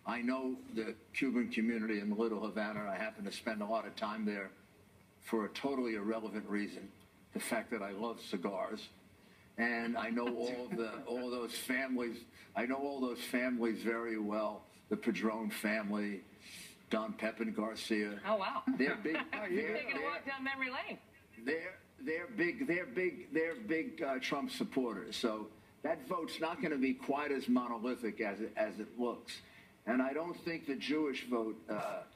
I know the Cuban community in Little Havana, and I happen to spend a lot of time there for a totally irrelevant reason, the fact that I love cigars. And I know all those families. I know all those families very well. The Padron family, Don Pepin Garcia. Oh wow! They're big. You're taking a walk down memory lane. They're big Trump supporters. So that vote's not going to be quite as monolithic as it looks. And I don't think the Jewish vote